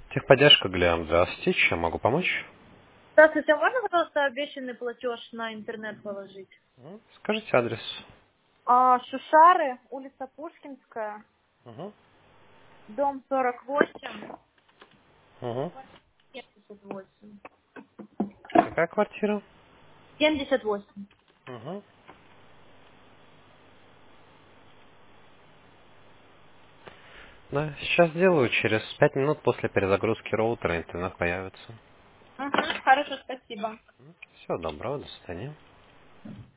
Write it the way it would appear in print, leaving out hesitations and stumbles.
Техподдержка, Глеб, здравствуйте. Чем могу помочь? Здравствуйте, а можно, пожалуйста, обещанный платеж на интернет положить? Скажите адрес. Шушары, улица Пушкинская, Угу. дом 48, Угу. 78. Какая квартира? 78. Угу. Да, сейчас сделаю. Через 5 минут после перезагрузки роутера интернет появится. Хорошо, спасибо. Всего доброго, до свидания.